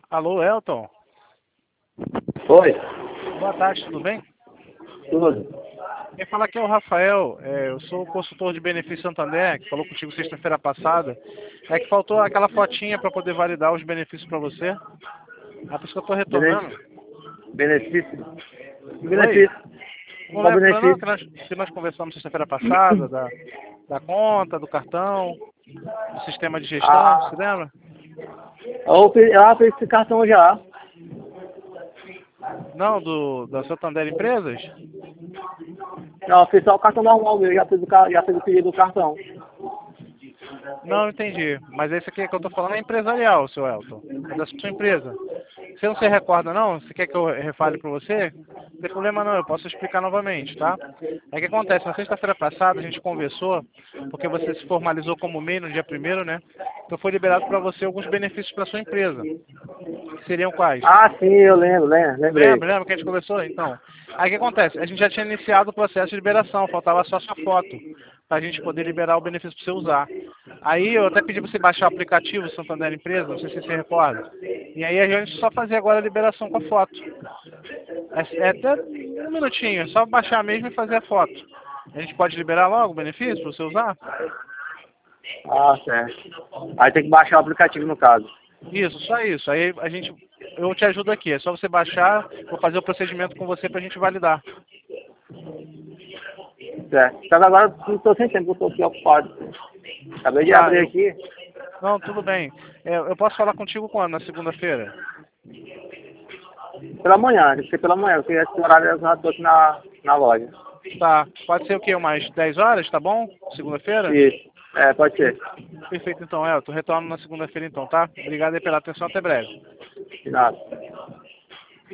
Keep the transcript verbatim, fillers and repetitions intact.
Alô, Elton? Oi, Boa tarde, tudo bem? tudo. Quem fala aqui é o Rafael, é, eu sou o consultor de benefício Santander, que falou contigo sexta-feira passada. É que faltou aquela fotinha para poder validar os benefícios para você. É por isso que eu estou Bene- retornando. Benefício? Que Oi? benefício? Não Qual lembra não que benefício? nós, que nós conversamos sexta-feira passada, da, da conta, do cartão, do sistema de gestão, Ah, se lembra? eu fiz, eu fiz esse cartão já. Não, do, da Santander Empresas? Não, eu fiz só o cartão normal meu, já fiz o, ca- já fiz o pedido do cartão. Não, entendi. Mas esse aqui que eu estou falando é empresarial, seu Elton. É da sua empresa. Você não se recorda, não? Você quer que eu refale para você? Não tem problema não, eu posso explicar novamente, tá? É que acontece, na sexta-feira passada a gente conversou, porque você se formalizou como MEI no dia primeiro, né? Então foi liberado para você alguns benefícios para sua empresa. Que seriam quais? Ah, sim, eu lembro, lembro, lembrei. Lembra, lembra que a gente conversou? Então, aí o que acontece? A gente já tinha iniciado o processo de liberação, faltava só sua foto, para a gente poder liberar o benefício para você usar. Aí eu até pedi para você baixar o aplicativo Santander Empresa, não sei se você se recorda. E aí a gente só fazer agora a liberação com a foto. É, é até um minutinho, é só baixar mesmo e fazer a foto. A gente pode liberar logo o benefício para você usar? Ah, certo. Aí tem que baixar o aplicativo no caso. Isso, só isso. Aí a gente, eu te ajudo aqui, é só você baixar, vou fazer o procedimento com você para a gente validar. Certo. Então agora eu não estou sem tempo, eu estou preocupado. Acabei de Tá, abrir eu, aqui. não, tudo bem. É, eu posso falar contigo quando? Na segunda-feira? Pela manhã, tem que ser pela manhã, porque esse horário eu já estou aqui na, na loja. Tá. Pode ser o quê? Umas dez horas, tá bom? Segunda-feira? Isso. É, pode ser. Perfeito, então, Elton. Retorno na segunda-feira, então, tá? Obrigado aí pela atenção. Até breve. De nada.